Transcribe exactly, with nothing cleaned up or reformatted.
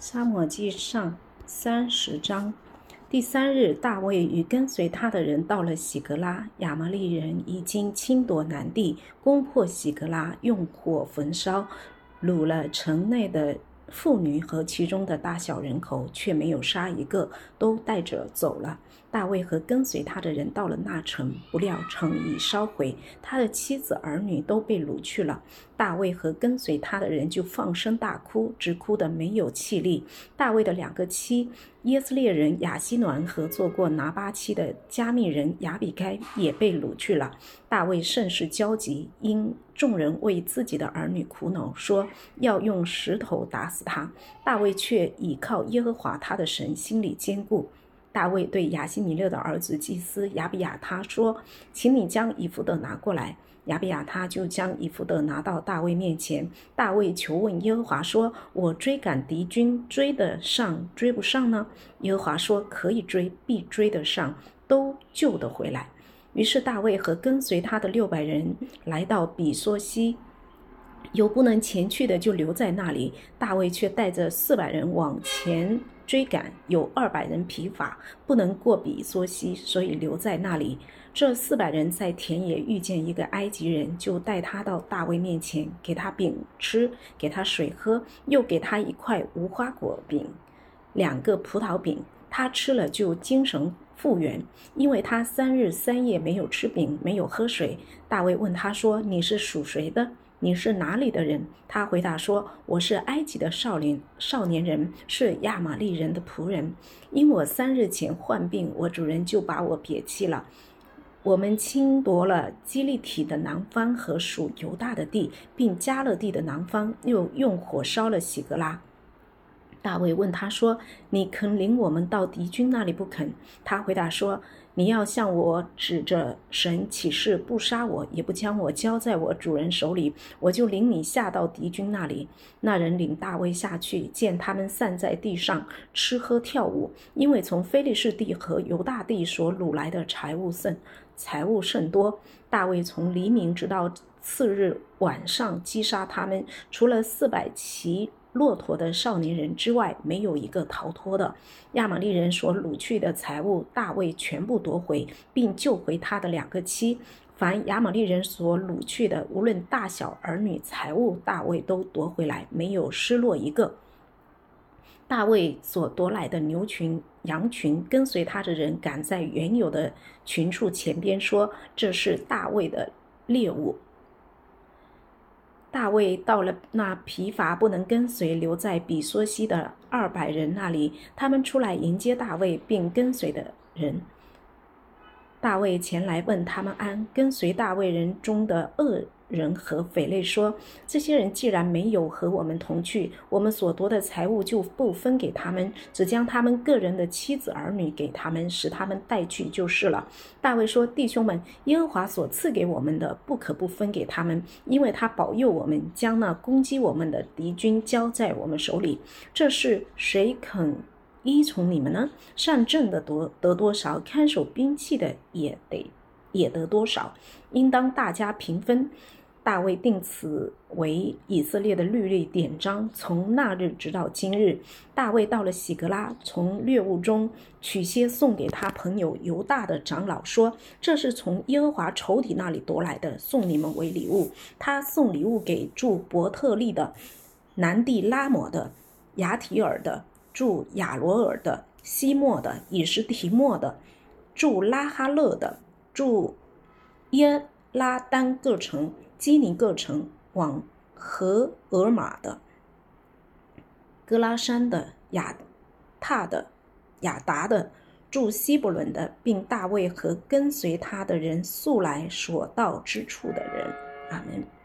撒母耳记上三十章。第三日，大卫与跟随他的人到了喜格拉，亚玛力人已经侵夺南地，攻破喜格拉，用火焚烧，掳了城内的妇女和其中的大小人口，却没有杀一个，都带着走了。大卫和跟随他的人到了那城，不料城已烧毁，他的妻子儿女都被掳去了。大卫和跟随他的人就放声大哭，直哭得没有气力。大卫的两个妻耶斯列人亚希暖和做过拿八妻的加密人亚比该也被掳去了。大卫甚是焦急，因众人为自己的儿女苦恼，说要用石头打死他。大卫却倚靠耶和华他的神，心里坚固。大卫对亚希米勒的儿子祭司亚比亚他说，请你将以弗得拿过来。亚比亚他就将以弗得拿到大卫面前。大卫求问耶和华说，我追赶敌军，追得上追不上呢？耶和华说，可以追，必追得上，都救得回来。于是大卫和跟随他的六百人来到比梭西，有不能前去的就留在那里。大卫却带着四百人往前追赶，有二百人疲乏，不能过比梭西，所以留在那里。这四百人在田野遇见一个埃及人，就带他到大卫面前，给他饼吃，给他水喝，又给他一块无花果饼，两个葡萄饼。他吃了就精神复原，因为他三日三夜没有吃饼，没有喝水。大卫问他说，你是属谁的？你是哪里的人？他回答说，我是埃及的少年少年人，是亚玛力人的仆人。因我三日前患病，我主人就把我撇弃了。我们侵夺了基利体的南方和属犹大的地，并加勒地的南方，又用火烧了喜格拉。大卫问他说，你肯领我们到敌军那里不肯？他回答说，你要向我指着神起誓，不杀我，也不将我交在我主人手里，我就领你下到敌军那里。那人领大卫下去，见他们散在地上吃喝跳舞，因为从非利士地和犹大地所掳来的财物甚财物甚多。大卫从黎明直到次日晚上击杀他们，除了四百骑骆驼的少年人之外，没有一个逃脱的。亚玛力人所掳去的财物，大卫全部夺回，并救回他的两个妻。凡亚玛力人所掳去的，无论大小儿女财物，大卫都夺回来，没有失落一个。大卫所夺来的牛群羊群，跟随他的人赶在原有的群畜前边，说，这是大卫的猎物。大卫到了那疲乏不能跟随，留在比梭西的二百人那里，他们出来迎接大卫并跟随的人。大卫前来问他们安。跟随大卫人中的恶人和匪类说，这些人既然没有和我们同去，我们所夺的财物就不分给他们，只将他们个人的妻子儿女给他们，使他们带去就是了。大卫说，弟兄们，耶和华所赐给我们的，不可不分给他们，因为他保佑我们，将那攻击我们的敌军交在我们手里。这是谁肯依从你们呢？上阵的得得多少，看守兵器的也得也得多少，应当大家平分。大卫定此为以色列的律例典章，从那日直到今日。大卫到了喜格拉，从掠物中取些送给他朋友犹大的长老，说，这是从耶和华仇敌那里夺来的，送你们为礼物。他送礼物给住伯特利的、南地拉抹的、亚提尔的、住亚罗尔的、西莫的、以实提莫的、住拉哈勒的、住耶拉丹各城、基尼各城，往何尔玛的、哥拉山的、亚塔的、亚达的、住希伯伦的，并大卫和跟随他的人素来所到之处的人。阿们。